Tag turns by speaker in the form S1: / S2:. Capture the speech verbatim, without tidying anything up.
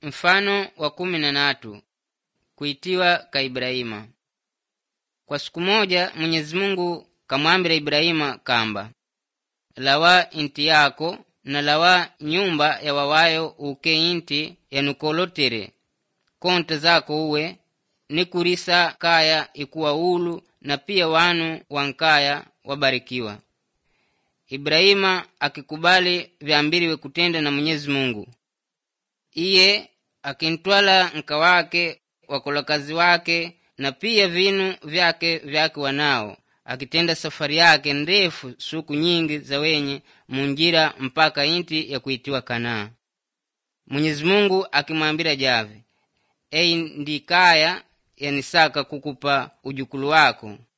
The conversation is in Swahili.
S1: Mfano wa kumi na tatu. Kuitiwa ka Ibrahima. Kwa siku moja Mwenyezi Mungu kamwambira Ibrahima kamba, lawa inti yako na lawa nyumba ya wawayo uke inti ya nukolotere konte zako uwe ni kurisa kaya ikuwa ulu na pia wanu wankaya wabarikiwa. Ibrahima akikubali vyambiriwe kutenda na Mwenyezi Mungu. Iye akintwala nka wake wakolakazi wake na pia vinu vyake vyake wanao, akitenda safari yake ndefu suku nyingi za wenye munjira mpaka inti ya kuitiwa Kanaa. Mwenyezi Mungu akimwambira jave, ei ndikaya yanisaka kukupa ujukulu wako,